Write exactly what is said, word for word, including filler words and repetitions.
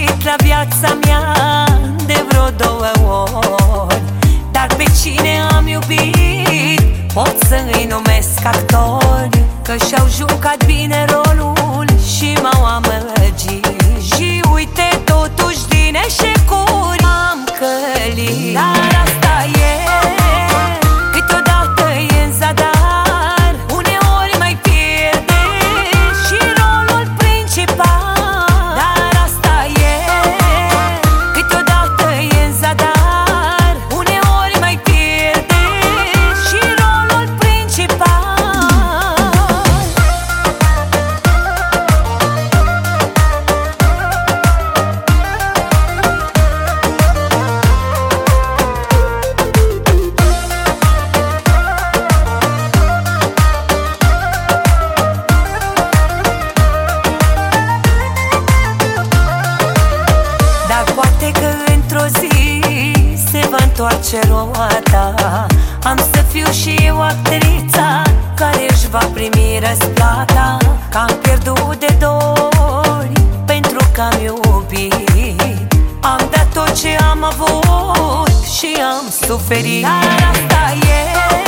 venit la viața mea de vreo două ori, dar pe cine am iubit pot să-i numesc actori, că și-au jucat bine rolul și m-au amăgit. Și uite, totuși din eșecuri am călit. Dar asta e, câteodată e în zadar, uneori mai pierde și rolul principal. Dar asta e, câteodată e în zadar, uneori mai pierde și rolul principal. Poate că într-o zi se va întoarce roata, am să fiu și eu actrița care își va primi răsplata. Că am pierdut de două ori pentru că am iubit, am dat tot ce am avut și am suferit. Dar asta e,